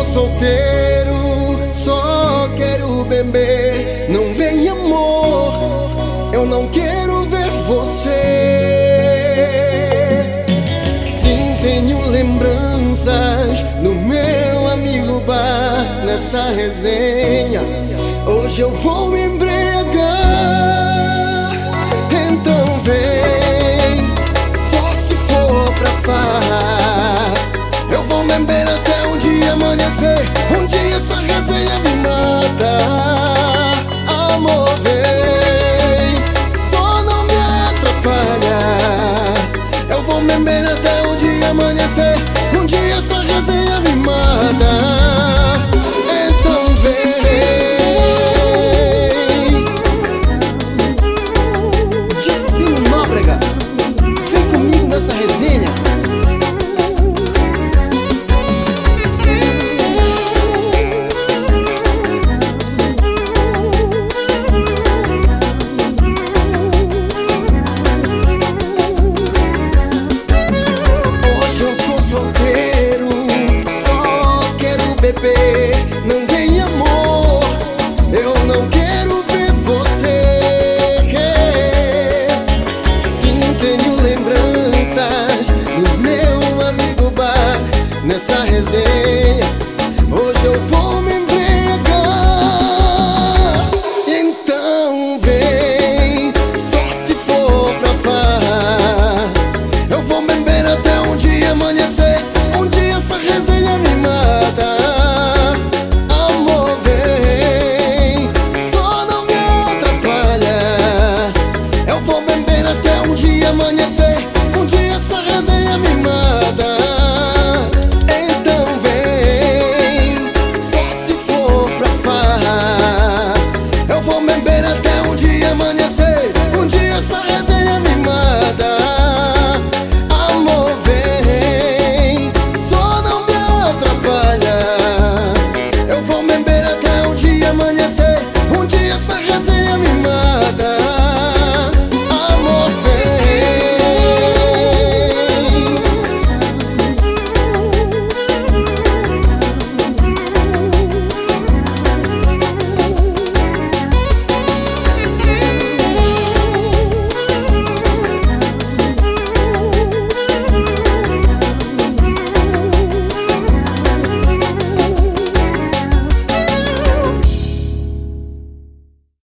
solteiro, só quero beber. Não vem amor, eu não quero ver você. Sim, tenho lembranças no meu amigo bar, nessa resenha. Hoje eu vou me embriagar. Então vem, só se for pra farra. Eu vou beber até o dia amanhecer. Um dia essa resenha me mata. Amor, vem, só não me atrapalha. Eu vou beber até o dia amanhecer. Um dia essa resenha me mata. Então vem, Dicinho Nóbrega, vem comigo nessa resenha. Solteiro, só quero beber. Não